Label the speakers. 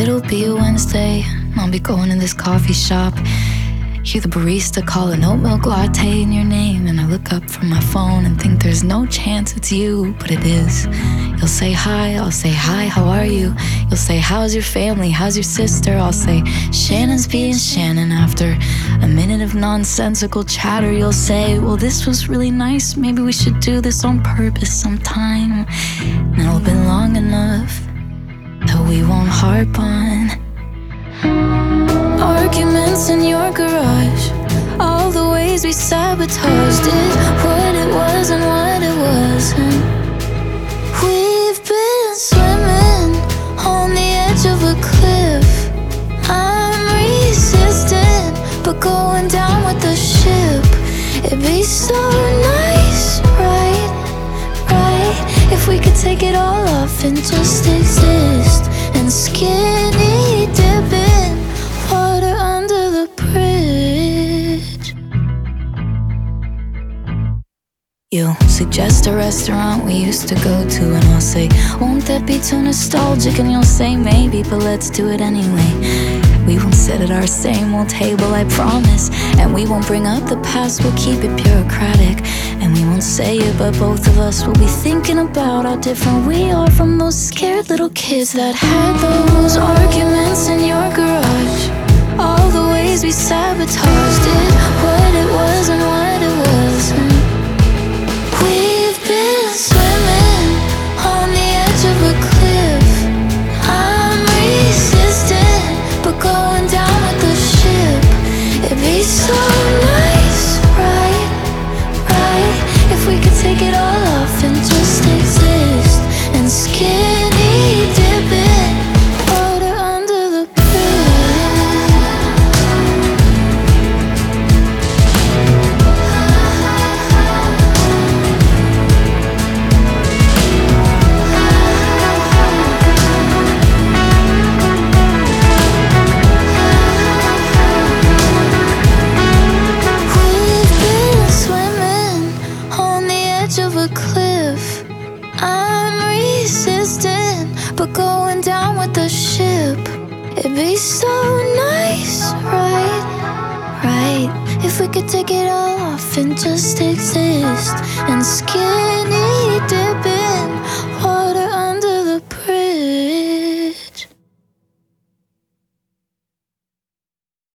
Speaker 1: It'll be a Wednesday, I'll be going to this coffee shop. Hear the barista call an oat milk latte in your name, and I look up from my phone and think there's no chance it's you, but it is. You'll say hi, I'll say hi, how are you? You'll say how's your family, how's your sister? I'll say Shannon's being Shannon. After a minute of nonsensical chatter, you'll say, well, this was really nice, maybe we should do this on purpose sometime. And it'll be long enough that we won't harp on arguments in your garage, all the ways we sabotaged it, what it was and what it wasn't. We've been swimming on the edge of a cliff. I'm resistant, but going down with the ship. It'd be so nice, right, if we could take it all off and just exist. And skinny dipping water under the bridge. You suggest a restaurant we used to go to, and I'll say, won't that be too nostalgic? And you'll say, maybe, but let's do it anyway. We won't sit at our same old table, I promise. And we won't bring up the past, we'll keep it bureaucratic. And we won't say it, but both of us will be thinking about how different we are from those scared little kids that had those arguments in your garage, all the ways we sabotaged it, what it was and what it wasn't. We've been swimming on the edge of a cliff. I'm resistant, but going down with the ship. It'd be so nice, right, if we could take it all off and just exist. And skinny dipping water under the of a cliff. I'm resistant, but going down with the ship. It'd be so nice, right, if we could take it all off and just exist. And skinny